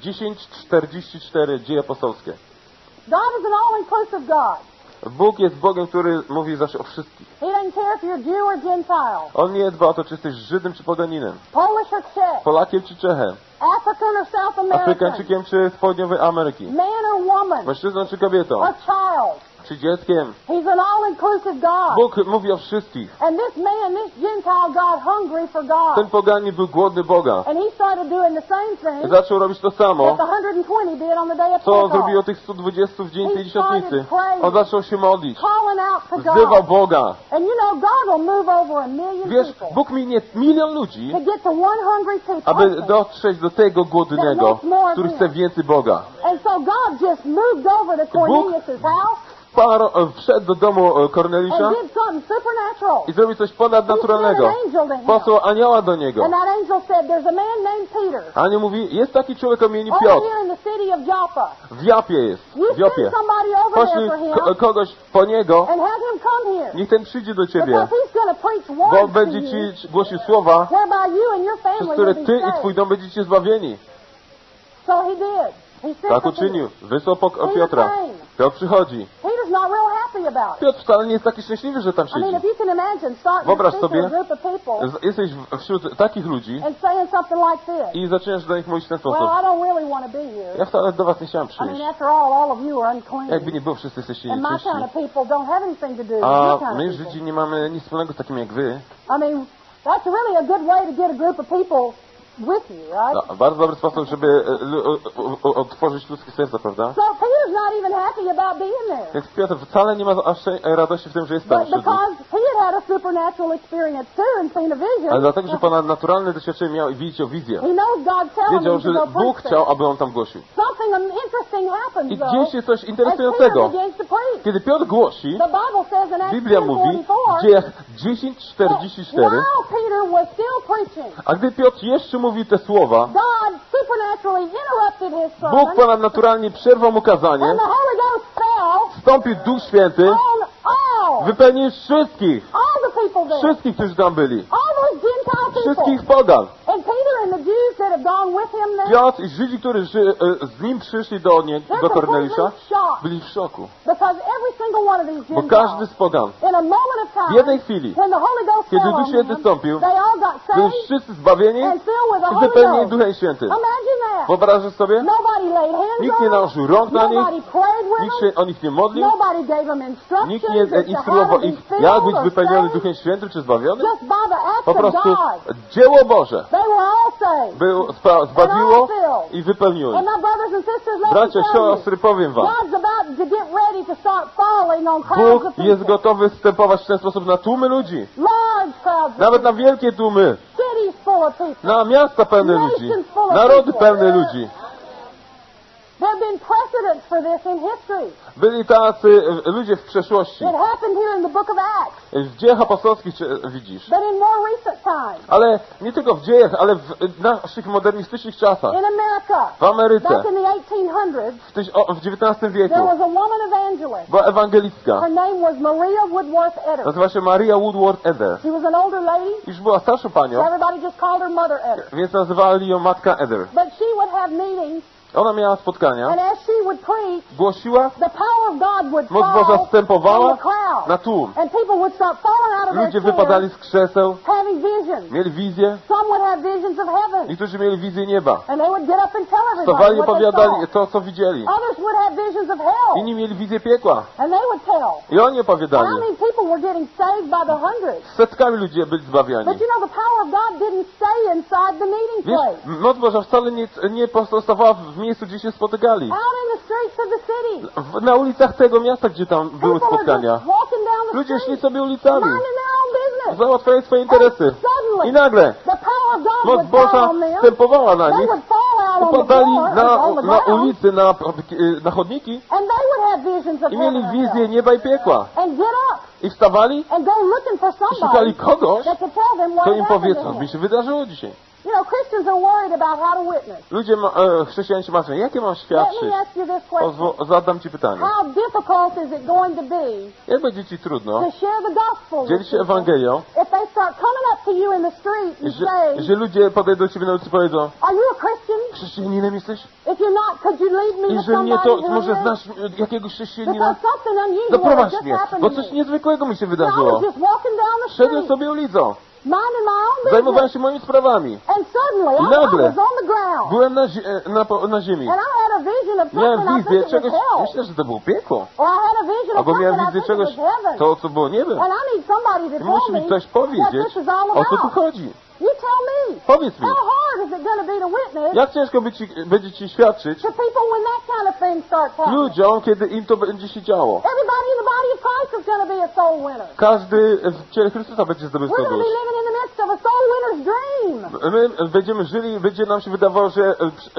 10:44 Dzieje apostolskie. God is an all-inclusive God. Bóg jest Bogiem, który mówi zawsze o wszystkich. He doesn't care if you're Jew or Gentile, On nie dba o to, czy jesteś Żydem czy poganinem, Polish or Czech, Polakiem czy Czechem, African or South American, Afrykańczykiem czy z południowej Ameryki, man or woman, mężczyzną czy kobietą, or child. czy dzieckiem. He's an all-inclusive God. Bóg mówi o wszystkich. And this man, this Gentile, got hungry for God. Ten poganin był głodny Boga. And he started doing the same I thing zaczął robić to samo, that the 120 did on the day of co Pentecost. zrobiło tych 120 w dzień Pięćdziesiątnicy. On zaczął się modlić. Calling out to Wzywał God. Boga. And you know, God will move over 1 million Wiesz, people Bóg minie milion ludzi, to get to one hungry people. aby dotrzeć do tego głodnego, który chce więcej Boga. And so God just moved over to Cornelius' house Wszedł do domu Korneliusza and did something supernatural. i zrobił coś ponadnaturalnego. He sent an angel to him. Posłał anioła do niego. And that angel said, there's a man named Peter Anioł mówi, jest taki człowiek o imieniu over Piotr. here in the city of Joppa. W Japie jest. You W Jopie. send somebody over there Poślij for him kogoś po niego, and have him come here. niech ten przyjdzie do ciebie, Because he's going to preach bo on words to będzie you ci głosił słowa, whereby you and your przez family które will ty be i twój saved. dom będziecie zbawieni. So he did. He sent Tak for Peter. uczynił. Wysłał Piotra. Piotr przychodzi. Peter's not real happy about it. Piotr wcale nie jest taki szczęśliwy, że tam I mean, siedzi. if you can imagine starting to Wyobraź speak to sobie, a group of people Jesteś wśród takich ludzi and saying something like this. i zaczynasz do nich mówić w ten Well, sposób. I don't really want to be here. Ja wcale do was nie chciałem I mean, przyjść. after all of you are unclean. Jakby nie było, wszyscy jesteście And my kind nieczyści. of people don't have anything to do with A your kind my, of people. Żydzi, nie mamy nic wspólnego z takim jak wy. I mean, that's really a good way to get a group of people with you, right? No, bardzo dobry sposób, żeby otworzyć ludzkie serca, prawda? So Peter's not even happy about being there. Więc Piotr wcale nie ma aż radości w tym, że jest tam But wśród nich. because he had a supernatural experience too and seen a vision, Ale dlatego, że ponadnaturalne doświadczenie miał i widział wizję. he knows God's telling Wiedział, him że to go Bóg preach chciał, there. aby on tam głosił. Something interesting happens, I though, dzieje się coś as Peter interesującego. begins to preach. Kiedy Piotr głosi, The Bible says in Acts Biblia mówi 10:44, w dziejach that 10:44, while Peter was still preaching, a gdy Piotr jeszcze mówi te słowa, God supernaturally interrupted his sermon, Bóg ponadnaturalnie przerwał mu kazanie, and the Holy Ghost fell wstąpił Duch Święty, on all, wypełnił wszystkich, all the people there, wszystkich, którzy tam byli, all those Gentile people. wszystkich pogan. And Peter and the Jews that have gone with him there, Piotr i Żydzi, którzy z nim przyszli do they're Kornelisza, completely shocked. byli w szoku. Because every single one of these Bo Gentiles, każdy z pogan, in a moment of w time, jednej chwili, when the Holy Ghost kiedy fell Duch on Święty them, stąpił, they all got byli saved wszyscy zbawieni and filled with the i Holy wypełnieni Ghost. Duchem Świętym. Imagine that. Wyobrażasz sobie? Nobody laid hands Nikt nie on nałożył them. rąk na nich, Nobody prayed with nikt them. się o nich nie modlił, Nobody gave them instructions nikt nie as to how instruował to be ich, filled jak być or wypełniony saved. Duchem Świętym czy zbawiony. Just by the act Po of prostu God. dzieło Boże They were all saved. zbawiło i wypełniło And ich. my brothers and sisters, let me Bracia, tell you, siostry, powiem wam, God's about to get ready to start falling on crowds Bóg of jest people. gotowy wstępować w ten sposób na tłumy ludzi, Large crowds of nawet na people. wielkie tłumy, Cities full of people. na miasta pełne ludzi, narody pełne ludzi. There have been precedents for this in history. Byli tacy ludzie w przeszłości. It happened here in the book of Acts, W dziejach apostolskich widzisz. but in more recent times. Ale nie tylko w dziejach, ale w naszych modernistycznych czasach. In America, W Ameryce, back in the 1800s, w XIX wieku, there was a woman evangelist. była ewangelistka. Her name was Maria Woodworth Etter. Nazywa się Maria Woodworth Eder. She was an older lady, Już była starszą so panią, everybody just called her Mother Etter. więc nazywali ją Matka Eder. But she would have meetings, Ona miała spotkania, and as she would preach, głosiła, the power of God would moc fall Boża wstępowała on the crowd. na tłum. And people would start falling out of their Ludzie chairs, wypadali z krzeseł, having visions. mieli wizję, Some would have visions of heaven, niektórzy mieli wizję nieba. and they would get up and tell everybody Wstawali i what they opowiadali saw. to, co widzieli. Others would have visions of hell, Inni mieli wizję piekła and they would tell. i oni And opowiadali. I mean, people were getting saved by the hundreds. Setkami ludzie byli zbawiani. But you know, the power of God didn't stay inside the meeting Wiesz, place. moc Boża wcale nie pozostawała w miejscu, gdzie się spotykali. Out in the streets of the city. Na ulicach tego miasta, gdzie tam były People were spotkania. just walking down the Ludzie szli street, sobie ulicami, minding their own business. załatwiali swoje interesy. And suddenly, I nagle the power of God moc would fall Boża on them. wstępowała na They nich, would fall out on the upadali floor, on the na ground, ulicy, na chodniki and they would have visions of i heaven mieli and wizję hell. nieba i piekła. And get up I wstawali and go looking for i szukali somebody kogoś, that could tell them what kto had im powie, happened co to mi him. się wydarzyło dzisiaj. You know, Christians are worried about how to witness. Ludzie, chrześcijanie się martwią, jakie mam Let świadczyć? me ask you this question. Zadam ci pytanie. How difficult is it going to be Jak będzie ci trudno to share the gospel with dzielić się people Ewangelią, if they start coming up to you in the street and say, że ludzie podejdą do ciebie na ulicy i powiedzą, are you a Christian? chrześcijaninem jesteś? If you're not, could you lead me to Jeżeli nie, somebody to who może is? znasz jakiegoś chrześcijanina? Because something unusual has Doprowadź just mnie, happened bo to coś me. niezwykłego mi się I was wydarzyło. just walking down the Szedłem street, sobie ulicą, minding my own zajmowałem business, się moimi sprawami. and suddenly I I nagle was on the ground, Byłem na ziemi. and I had a vision of Miałem something I wizję think it czegoś, was hell, myślę, że to było piekło. or I had a vision of Albo something miałem I wizję think it czegoś, was heaven, to co było niebem. and I need somebody to I tell musi me mi ktoś what powiedzieć, this is all o co tu about. chodzi. You tell me. Powiedz mi, How hard is it going to be to witness jak ciężko będzie ci świadczyć to people when that kind of thing starts happening? ludziom, kiedy im to będzie się działo. Everybody in the body of Christ is going to be a soul winner. Każdy w ciele Chrystusa będzie zdobywcą We're going to dusz. be living in the midst of a soul winner's dream. My będziemy żyli i będzie nam się wydawało, że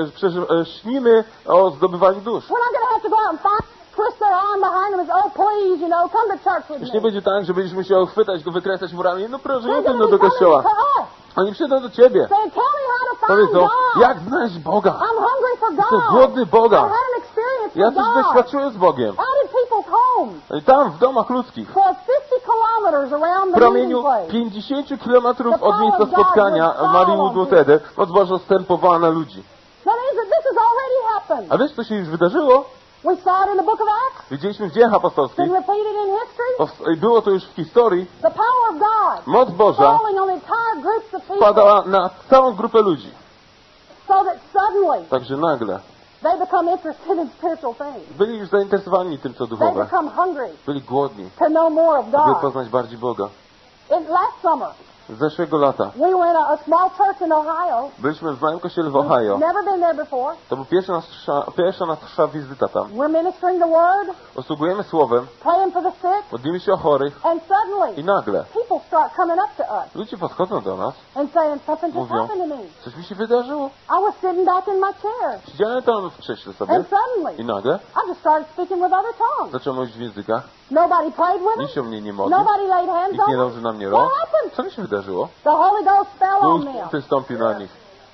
śnimy o zdobywaniu dusz. We're not going to have to go out and twist their arm behind them and say, oh, please, come to church with Już me. nie będzie tak, że będziesz musiał chwytać go, wykręcać mu ramię. No proszę, They're nie going no to do be coming kościoła. to us, Oni przyjdą do ciebie. saying, tell me how to find Powiedzą, God. jak znaleźć Boga? I'm hungry for Jestem God. głodny Boga. I've had an experience Ja with coś God. doświadczyłem z Bogiem. Out in people's homes I tam, w domach ludzkich, for 50 kilometers around w the meeting promieniu place. 50 kilometrów od miejsca spotkania Marii Woodworth Eder, moc Boża stępowała na ludzi. That means that this has already happened. A wiesz, co się już wydarzyło? We saw it in the book of Acts. Widzieliśmy w dziejach apostolskich. Been repeated in history. Było to już w historii. The power of God Moc Boża falling on entire groups of people spadała na całą grupę ludzi. so that suddenly Także nagle they become interested in spiritual things. byli już zainteresowani tym, co They duchowe. become hungry Byli głodni, to know more of aby God. poznać bardziej Boga. Last summer, Z zeszłego lata we were in a small church in Ohio. byliśmy w małym kościele w Ohio. Never been there before. To była pierwsza nasza wizyta tam. We're ministering the word, Posługujemy słowem, praying for the sick, modlimy się o chorych and i suddenly nagle people start coming up to us ludzie podchodzą do nas, and saying, something just mówią, happened to me. coś mi się wydarzyło. I was sitting back in my chair, Siedziałem tam w krześle sobie and i suddenly nagle I just started speaking with other tongues. zacząłem mówić w językach. Nobody prayed with Nikt them. się o mnie nie modlił, Nobody laid hands nikt nie on nałożył them. na mnie What rąk. happened? Co mi się wydarzyło? The Holy Ghost fell on Bóg them. wystąpił na nich.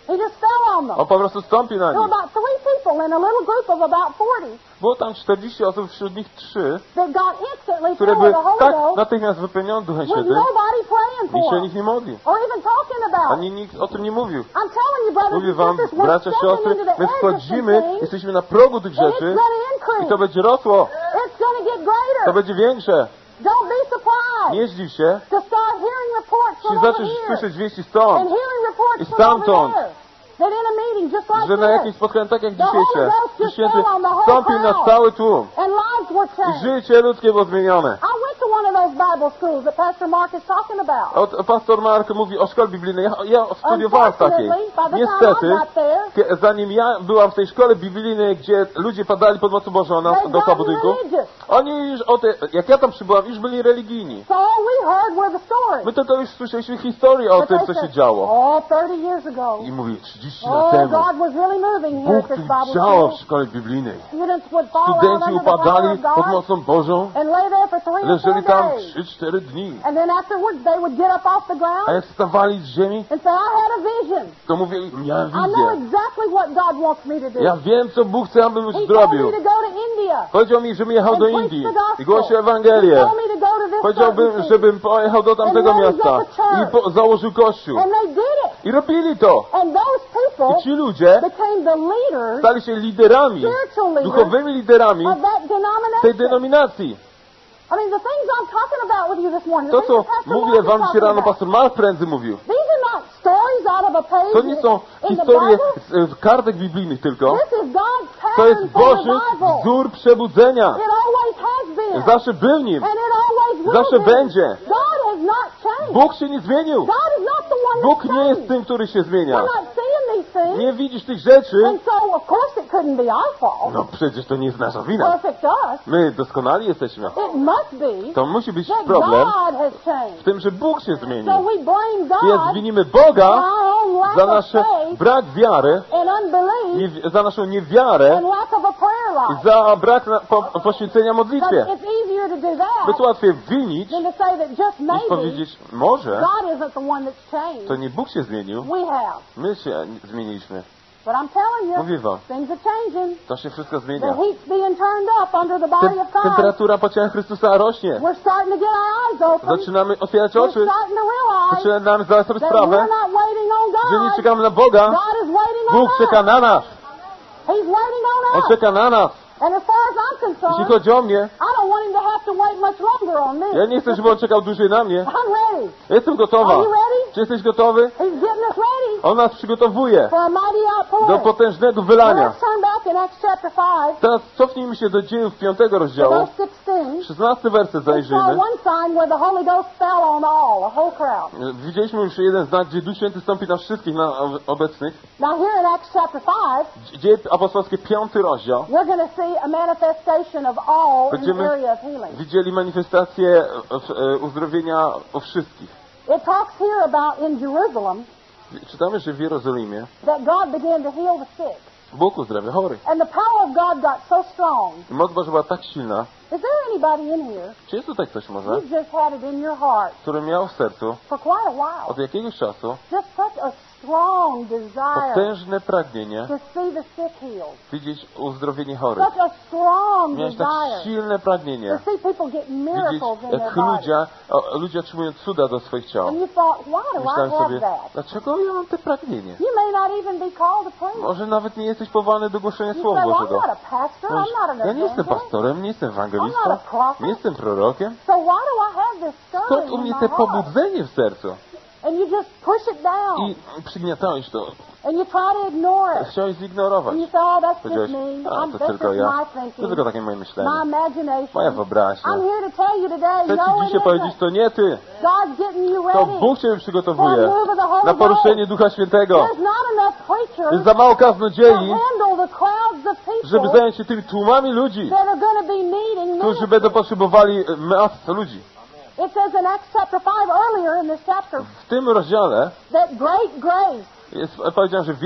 He just fell on them. On po prostu stąpił na There were nich. about 3 people in a little group of about 40 Było tam 40 osób, wśród nich 3, that got instantly które filled with były the Holy tak Ghost natychmiast wypełnione Duchem with Świętym nobody praying i się o for nich them nie modlił. or even talking about Ani it. nikt o tym nie mówił. I'm telling you, brothers Mówię and wam, sisters, we're bracia, stepping siostry, into the my edge of some wchodzimy, things, jesteśmy na progu tych and it's rzeczy going to i increase. to będzie rosło, It's going to get to greater. będzie większe. Don't be surprised Nie zdziw się, to start hearing reports jeśli from over zaczniesz here słyszeć wieści and stąd, hearing reports i from over stamtąd, there. That in a meeting just like że na jakimś this, spotkaniu tak jak The Holy dzisiejsze, Ghost Duch just Święty fell on the whole wstąpił na crowd. cały tłum and lives were i changed. życie ludzkie było zmienione. I went to one of those Bible schools that Pastor Mark is talking about. Pastor Mark mówi o szkole biblijnej. Ja studiowałem w takiej. Unfortunately, by the time I Niestety, got there, zanim ja byłam w tej szkole biblijnej, gdzie ludzie padali pod mocą Bożą they do got budynku, religious. oni już jak ja tam przybyłam, już byli religijni. So all we heard were the stories. My tylko już słyszeliśmy historię o But tym, they co się said, działo. oh, 30 years ago. I mówi, 30 lat temu God was really moving here Bóg at tu this Bible działał school. w szkole biblijnej. Students would fall out Studenci under the power upadali of God pod mocą Bożą, and lay there for 3 or 4 leżeli tam days. 3-4 dni. And then afterwards they would get up off the A ground jak wstawali z ziemi, and say, I had a vision. to mówili, miałem I know wizję. exactly what God wants me to do. Ja wiem, co Bóg chce, abym już He told zrobił. me to go to India. Powiedział mi, żebym jechał do and preach Indii the gospel. i głosił He Ewangelię. told me to go to this Powiedziałbym, certain city. żebym pojechał do tamtego And raise miasta up a church. i założył kościół. And they did it. I robili to. And those people I ci ludzie became the leaders, stali się liderami, spiritual leaders duchowymi liderami of that tej denomination. denominacji. I mean, the things I'm talking about with you this morning, To, the co things that Pastor mówię Mark is wam dzisiaj talking rano, about, pastor Mark prędzej mówił. these are not stories out of a page To nie są in the historie Bible. z kartek biblijnych tylko. This is God's To jest pattern for Boży revival. wzór przebudzenia. It always has been. Zawsze był nim. And it always will Zawsze be. będzie. God has not changed. Bóg się nie zmienił. God is not the one Bóg that's nie jest changed. tym, który się zmienia. We're not seeing these things. Nie widzisz tych rzeczy. And so, of course, it couldn't be our fault. No przecież to nie jest nasza wina. Perfect us. My doskonali jesteśmy. It must be To musi być that problem God has w changed. tym, że Bóg się So zmienił. we blame Więc God winimy for Boga our own lack za of nasz faith brak wiary, and unbelief za naszą niewiarę and lack of a prayer i life. za brak poświęcenia Because modlitwie. it's easier to do Jest that łatwiej winić, than to say that just niż maybe powiedzieć, może God isn't the one that's to changed. nie Bóg się zmienił, We have. my się zmieniliśmy. But I'm telling you, Mówię wam, things are changing. to się wszystko The zmienia. heat's being turned up under the body of Christ. Temperatura po ciele Chrystusa rośnie. We're starting to get our eyes open. Zaczynamy otwierać We're oczy. starting to realize Zaczynamy zdawać sobie that sprawę, we're not waiting on że nie God. czekamy na Boga. God is waiting on Bóg us. czeka na nas. He's waiting on On us. czeka na nas. And as far as I'm Jeśli concerned, chodzi o mnie, I don't want him to have to wait much longer on me. ja nie chcę, żeby on czekał dłużej na mnie. I'm ready. Ja jestem gotowa. Are you ready? Czy jesteś gotowy? He's getting us ready On nas przygotowuje for a mighty do outpouring. potężnego Now wylania. let's turn back in Acts chapter 5, Teraz cofnijmy się do dziejów 5 rozdziału. verse 16. 16 werset We saw zajrzyjmy. one sign where the Holy Ghost fell on all, a whole crowd. Widzieliśmy już jeden znak, gdzie Duch Święty stąpi na wszystkich obecnych. Now here in Acts chapter 5, Dzieje apostolskie 5 rozdział. we're going to see a manifestation of all in the Będziemy area of healing. widzieli manifestację uzdrowienia u wszystkich. It talks here about in Jerusalem Czytamy, że w Jerozolimie that God began to heal the sick. Bóg uzdrawia chorych. And the power of God got so strong. I moc Boża była tak silna. Is there anybody in here Czy jest tutaj ktoś może, who's just had it in your heart który miał w sercu for quite a while? od jakiegoś czasu Just such a strong desire potężne pragnienie to see the sick healed. widzieć uzdrowienie chorych. Such a strong Miałeś tak desire silne pragnienie to see people get widzieć, miracles in their jak bodies. ludzie otrzymują cuda do swoich ciał. And you thought, why do I Myślałem have sobie, that? dlaczego ja mam te pragnienie? You may not even be called to preach. Może nawet nie jesteś powołany do głoszenia You Słowa say, well, I'm Bożego. not a pastor, I'm Mówisz, not an ja nie jestem evangelist. pastorem, nie jestem I'm ewangelistą, not a prophet. nie jestem prorokiem. So why do I have this Skąd stirring u in mnie my te heart? pobudzenie w sercu? And you just push it down. I przygniatałeś to. And you try to ignore it. Chciałeś zignorować. And you say, oh, that's just Powiedziałeś, me. a This to tylko is ja. my To thinking, tylko takie moje my myślenie. imagination. Moja wyobraźnia. I'm here to tell you today, Chcę no, Ci it dzisiaj isn't. powiedzieć, to nie Ty. God's getting you To ready Bóg Cię for a przygotowuje move of the Holy na poruszenie Ducha Świętego. Ghost. There's not enough preachers Jest za mało to kaznodziei, handle the crowds of żeby people zająć się tymi tłumami ludzi, that are going to be needing którzy ministry. będą potrzebowali mas ludzi. It says in Acts chapter 5 earlier in this chapter W tym rozdziale that great grace jest powiedziane, że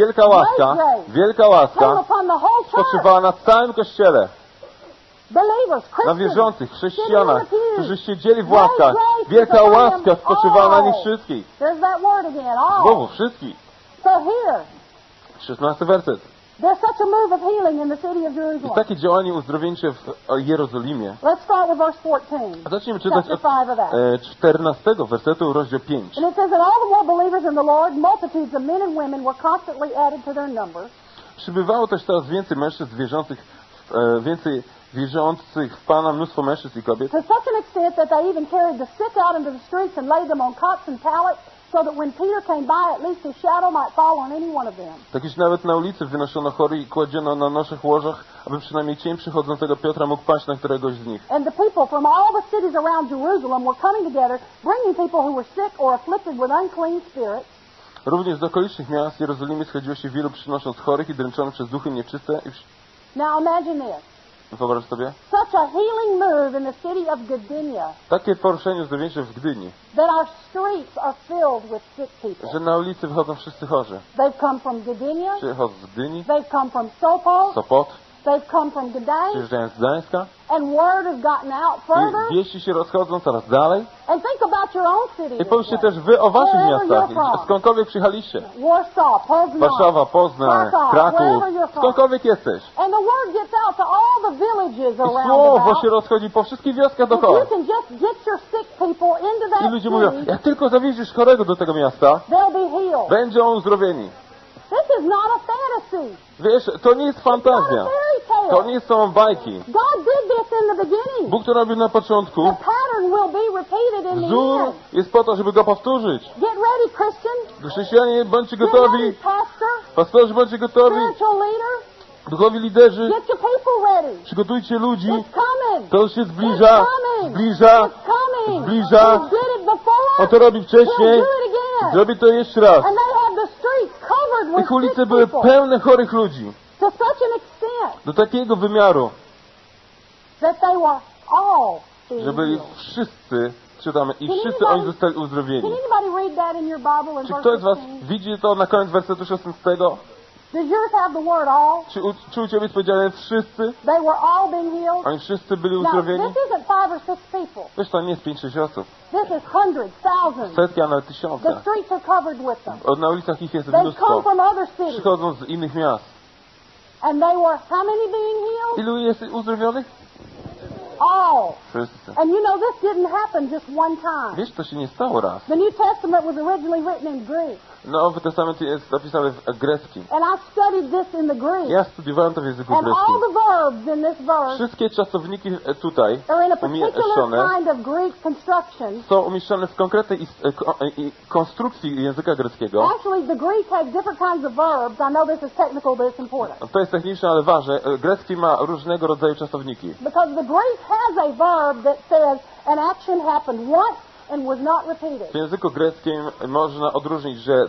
wielka łaska came upon the whole church. spoczywała na całym Kościele, Believers, na Christians, wierzących, chrześcijanach, sitting in the pews. którzy siedzieli w ławkach. Wielka łaska spoczywała na nich wszystkich. There's that word again, all. Znowu wszystkich. So here, 16 werset. There's such a move of healing in the city of Jest Jerusalem. takie działanie uzdrowieńcze w Jerozolimie. Let's start with verse 14. Zacznijmy czytać Chapter 5 of that. od 14 wersetu, rozdział 5. And it says, and all the more believers in the Lord, multitudes of men and women were constantly added to their numbers. Przybywało też coraz więcej mężczyzn wierzących w Pana, mnóstwo mężczyzn i kobiet. To such an extent that they even carried the sick out into the streets and laid them on cots and pallets, so that when Peter came by, at least his shadow might fall on any one of them. Tak iż nawet na ulicy wynoszono chorych i kładziono na naszych łożach, aby przynajmniej cień przychodzącego Piotra mógł paść na któregoś z nich. And the people from all the cities around Jerusalem were coming together, bringing people who were sick or afflicted with unclean spirits. Również z okolicznych miast Jerozolimy schodziło się wielu, przynosząc chorych i dręczonych przez duchy nieczyste. Now imagine this. Wyobraź sobie? Such a healing move in the city of Gdynia, Takie poruszenie uzdrowieńcze w Gdyni, that our streets are filled with sick people. że na ulicy wychodzą wszyscy chorzy. They've come from Gdynia, Przychodzą z Gdyni, they've come from Sopot, Sopot, they've come from Gdańsk, przyjeżdżają z Gdańska and word has gotten out further. i wieści się rozchodzą coraz dalej. And think about your own city. I pomyślcie też wy o waszych miastach, skądkolwiek przyjechaliście. Warsaw, Poznań, Warszawa, Poznań, Kraków, skądkolwiek jesteś. And the word gets out to all the villages I around słowo about. się rozchodzi po wszystkich wioskach If you dookoła. can just get your sick people into that I ludzie mówią, city, jak tylko zawieziesz chorego do tego miasta, they'll be healed. będą uzdrowieni. This is not a fantasy. Wiesz, to nie jest It's not a fantazja. fairy To tale. nie są bajki. God did this in the beginning. Bóg to robił na początku. The pattern will be repeated in the Wzór end. jest po to, żeby go powtórzyć. Get ready, Christian. Chrześcijanie, bądźcie Get ready, gotowi. pastor, Pastorzy, bądźcie gotowi. spiritual leader. Duchowi liderzy, Get your people ready. przygotujcie ludzi. It's coming. To już się zbliża. Zbliża. It's coming. Zbliża. He did it before. On to robi He'll wcześniej. do it again. Zrobi to jeszcze raz. And they have the streets covered with Ich ulice sick były people pełne chorych ludzi. to such an extent Do takiego wymiaru, that they were all being że byli healed. wszyscy, czytamy, i wszyscy oni zostali Can uzdrowieni. anybody read that in your Bible in Czy verse ktoś z was 16? widzi to na koniec wersetu 16? Does yours have the word all? Czy u ciebie jest powiedziane wszyscy? They were all being healed. Oni wszyscy byli Now, uzdrowieni? this isn't 5 or 6 people. Wiesz, to nie jest 5-6 osób. This is hundreds, thousands. Setki, a nawet The tysiące. streets are covered with them. Na ulicach ich jest They come mnóstwo. from other cities. Przychodzą z innych miast. And they were how many being healed? Ilu jest uzdrowionych? All. Wszyscy. And you know, this didn't happen just one time. Wiesz, to się nie stało raz. The New Testament was originally written in Greek. Nowy Testament jest napisany w greckim. And I studied this in the Greek. Ja studiowałem to w języku And all greckim. the verbs in this verse Wszystkie czasowniki tutaj are in a particular umieszczone kind of Greek construction. są umieszczone w konkretnej konstrukcji języka greckiego. Actually, the Greek has different kinds of verbs. I know this is technical, but it's important. To jest techniczne, ale ważne. Grecki ma różnego rodzaju czasowniki. Because the Greek has a verb that says an action happened once and was not repeated. W języku greckim można odróżnić, że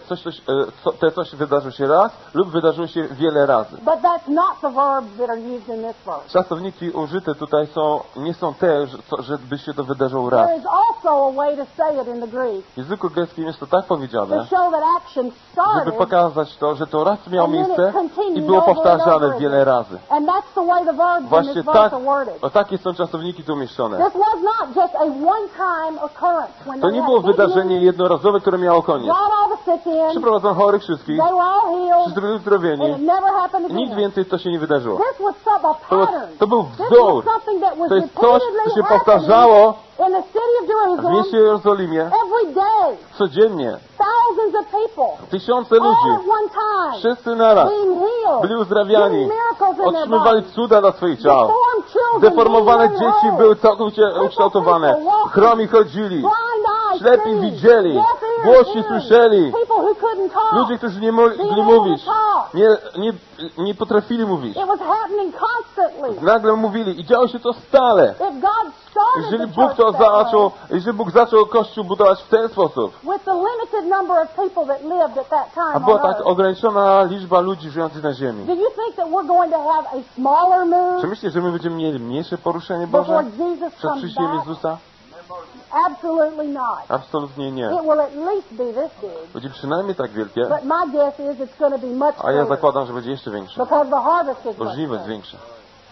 coś wydarzyło się raz lub wydarzyło się wiele razy. But that's not the verbs that are used in this verse. Czasowniki użyte tutaj nie są te, żeby się to wydarzyło raz. There is also a way to say it in the Greek W języku greckim jest to tak to powiedziane, show that action żeby started, pokazać to, że to raz miało And then it miejsce continued i było over and powtarzane over wiele razy. and that's the way the verbs in Właśnie this verse tak, are worded. o takie są czasowniki tu umieszczone. This was not just a one-time occurrence when To they nie had było big wydarzenie news, jednorazowe, które miało koniec. brought all the sick in, Przyprowadzono chorych wszystkich, they were all healed, wszyscy byli and it uzdrowieni. never happened Nic again. więcej to się nie wydarzyło. This was a pattern. To był This was wzór. something that was To jest coś, co repeatedly się happening powtarzało in the city of w Jerusalem mieście Jerozolimie every day. codziennie. Thousands of people, Tysiące all ludzi, at one time, wszyscy naraz, being healed, byli uzdrawiani, doing miracles in their otrzymywali bodies. cuda na swoich ciał. Deformed children Deformowane being made dzieci whole. były całkowicie ukształtowane. Chromi chodzili, Blind eyes ślepi seeing, widzieli, deaf ears głosi hearing, słyszeli, people who couldn't talk, ludzie, którzy nie being mogli able mówić, to talk. nie potrafili mówić. It was happening constantly. Nagle mówili i działo się to stale. If God started Jeżeli the Bóg church to that way, zaczął, jeżeli Bóg zaczął Kościół budować w ten sposób, with the limited number of people that lived at that time a była on tak earth, ograniczona liczba ludzi żyjących na ziemi. do you think that we're going to have a smaller move Czy myślisz, że my będziemy mieli mniejsze poruszenie before Boże Jesus przed comes przyjściem back? Jezusa? Absolutely not. Absolutnie nie. It will at least be this big. Będzie przynajmniej tak wielkie, But my guess is it's going to be much a ja greater zakładam, że będzie jeszcze większe, because the harvest is bo much żniwo jest greater. większe.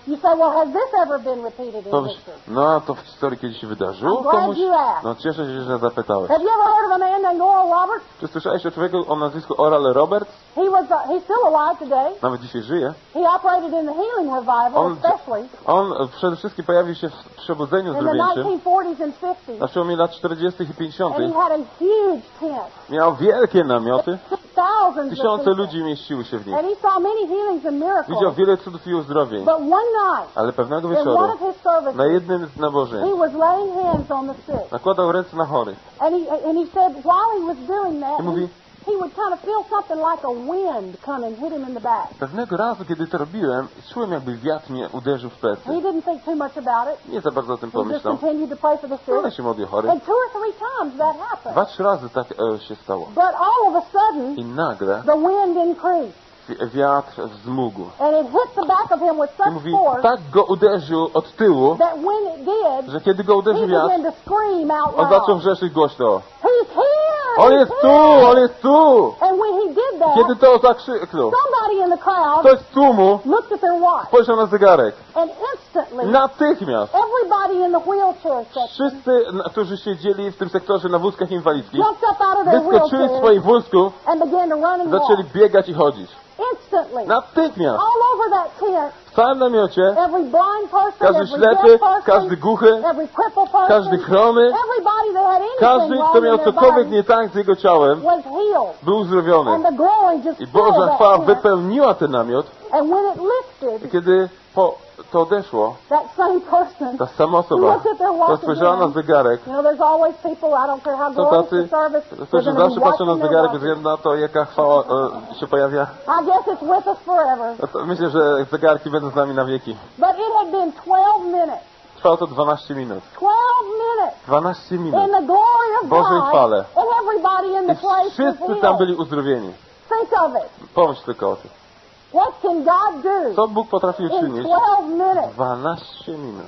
You say, well, has this ever been repeated in Powiesz, history? no a to w historii kiedyś się wydarzyło I'm glad komuś? you asked. No cieszę się, że zapytałeś. Have you ever heard of a man named Oral Roberts? Czy słyszałeś o człowieku o nazwisku Oral Roberts? He's still alive today. Nawet dzisiaj żyje. He operated in the healing revival, especially On przede wszystkim pojawił się w przebudzeniu in the zdrowieńczym 1940s and 50s. na przełomie lat 40. i 50. And he had a huge tent. Miał wielkie namioty. Thousands of Tysiące people. ludzi mieściły się w nich. And he saw many healings and Widział miracles. wiele cudów i uzdrowień. But one night, Ale pewnego in one wieczoru, of his services, na jednym z he nabożeństw, was laying hands on the sick. nakładał ręce na chorych. And he said while he was doing that, I mówi, he would kind of feel something like a wind come and hit him in the back. pewnego razu, kiedy to robiłem, czułem, jakby wiatr mnie uderzył w plecy. He didn't think too much about it. Nie za bardzo o tym He just pomyślał. continued to pray for the Ale sick. się modlił chory. And 2 or 3 times that happened. 2-3 razy tak się stało. But all of a sudden, I nagle the wind increased. wiatr wzmógł. And it hit the back of him with I such mówi, force tak go uderzył od tyłu, that when it did, że kiedy go he uderzył wiatr, began to scream out on zaczął loud. wrzeszczeć głośno. He's here! On He's jest tu! here! On jest tu! And when he did that, Kiedy to zakrzyknął, somebody in the crowd ktoś z tłumu looked at their watch. spojrzał na zegarek. And instantly, Natychmiast everybody in the wheelchair section wszyscy, którzy siedzieli w tym sektorze na wózkach inwalidzkich, jumped up out of their wyskoczyli z wheelchairs swoich wózków, and began to run and walk. zaczęli biegać i chodzić. Instantly, Natychmiast all over that tent, w całym namiocie every blind person, każdy every ślepy, deaf person, każdy głuchy, every crippled person, każdy chromy, everybody that had anything każdy, wrong kto in miał their cokolwiek body nie tak z jego ciałem, was healed. był uzdrowiony. And the glory just I filled Boża that chwała tent. wypełniła ten namiot. And when it I lifted, kiedy to odeszło, that same person ta sama osoba, looked at their watch która spojrzała na again. zegarek, You know, there's always people, I don't care how są glorious tacy, the service, którzy they're gonna zawsze be patrzą na watching their zegarek bez watches. względu na to, jaka chwała się pojawia. I guess it's with us forever. No to myślę, że zegarki będą z nami na wieki. But it had been 12 minutes. Trwało to 12 minut. 12 minutes 12 in minut. the glory of Bożej God, chwale. and everybody in the I place was wszyscy tam healed. byli uzdrowieni. Think of it. Pomyśl tylko o tym. What can God do Co Bóg potrafi in uczynić? 12 minutes? 12 minut.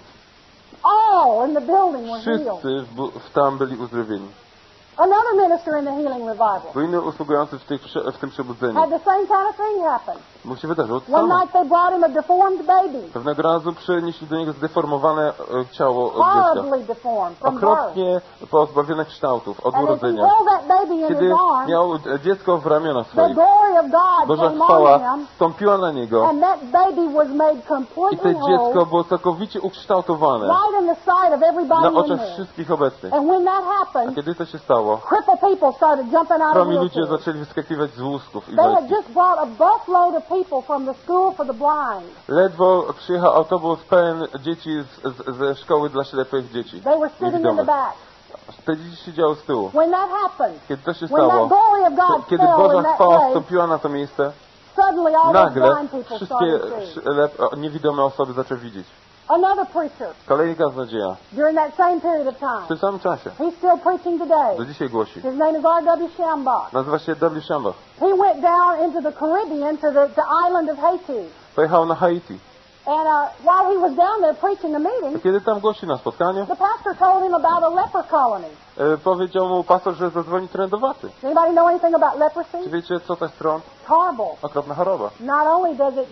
All in the building were healed. Wszyscy tam byli uzdrowieni. Another minister in the healing revival Bo inny usługujący w tym przebudzeniu. had the same kind of thing happen. Mu się wydarzyło to One samo. night they brought him a deformed baby, Pewnego razu przynieśli do niego zdeformowane ciało od dziecka. horribly deformed from birth. Okropnie pozbawione kształtów od And as he urodzenia. held that baby in Kiedy his arms, miał dziecko w ramionach the swoich, glory of God Boża came on chwała him, stąpiła na niego and that baby was made i completely to dziecko whole, było całkowicie ukształtowane right in the sight of na everybody in oczach there. wszystkich obecnych. And when that A happened, kiedy to się stało, crippled people started jumping out of chromi ludzie wheelchairs. zaczęli wyskakiwać z wózków They had inwalidzkich. just brought a busload of people from the school for the blind. Ledwo przyjechał autobus pełen dzieci ze szkoły dla ślepych dzieci. They were sitting in the Niewidomych. back. Te dzieci siedziały z tyłu. When that happened, Kiedy to się when that stało, glory of God kiedy fell Boża in that chwała place, wstąpiła na to miejsce, suddenly all those nagle blind people wszystkie started seeing. niewidome osoby zaczęły widzieć. Another preacher, Kolejny kaznodzieja during that same period of w time, tym samym czasie he's still preaching today. do dzisiaj głosi. His name is R.W. Shambach. Nazywa się W. Shambach. He went down into the Caribbean to the island of Haiti. Pojechał na Haiti. And while he was down there preaching a meeting, Kiedy tam głosi na spotkaniu, the pastor told him about a leper colony. powiedział mu pastor, że zadzwoni trędowaty. Does anybody know anything about Czy leprosy? wiecie, co to jest trąd? It's horrible. Okropna choroba. Not only does it,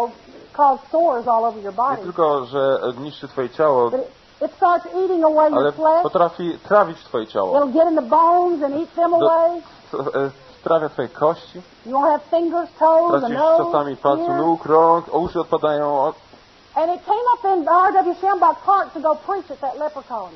cause sores all over your Nie body, tylko, że niszczy twoje ciało, but it starts eating away your ale flesh. potrafi trawić twoje ciało. It'll get in the bones and eat them Do- away. Strawia twoje kości. You won't have fingers, toes, a Tracisz nose, czasami palców ears. nóg, rąk, uszy odpadają. And it came up in R.W. Shambach's heart to go preach at that leper colony.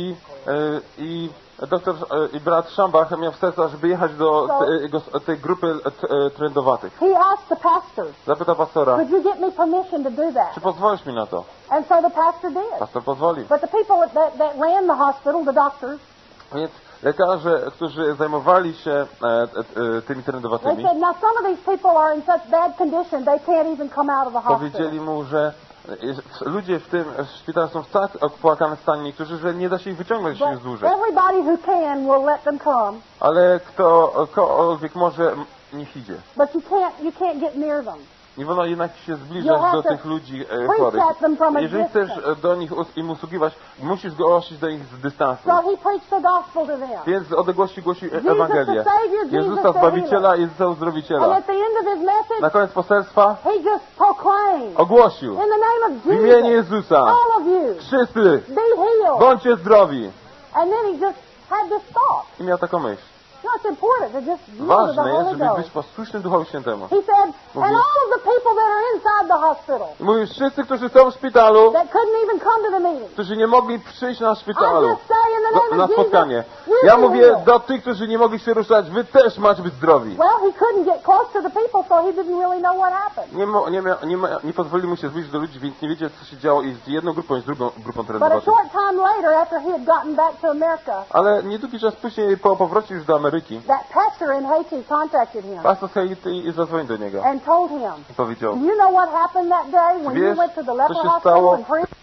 I doktor i brat Shambach miał w sercu, żeby jechać do tej grupy trędowatych. He asked the pastor, Zapytał pastora, could you get me permission to do that? czy pozwolisz mi na to? And so the pastor did. Pastor pozwolił. But the people that ran the hospital, the doctors, Więc lekarze, którzy zajmowali się tymi they trędowatymi, said, now some of these people are in such bad condition they can't even come out of the hospital. powiedzieli mu, że ludzie w tym szpitalu są w tak opłakanym stanie niektórzy, że nie da się ich wyciągnąć już But dłużej. everybody who can will let them come, Ale ktokolwiek może, niech idzie. but you can't get near them. Nie wolno jednak się zbliżać do tych ludzi chorych. Jeżeli chcesz do nich im usługiwać, musisz głosić do nich z dystansu. Więc z odległości głosi Ewangelię. Jezusa Zbawiciela, Jezusa Uzdrowiciela. Na koniec poselstwa ogłosił w imieniu Jezusa: wszyscy bądźcie zdrowi. I miał taką myśl. Ważne jest, żeby być posłusznym Duchowi Świętemu. Mówi, wszyscy, którzy są w szpitalu, którzy nie mogli przyjść na szpitalu, na spotkanie. Ja mówię do tych, którzy nie mogli się ruszać, wy też macie być zdrowi. Nie pozwolili mu się zbliżyć do ludzi, więc nie wiedział, co się działo i z jedną grupą i z drugą grupą trendową. Ale niedługi czas później, po powrocie już do Ameryki, pastor z Haiti zadzwonił do niego i powiedział: wiesz, co się stało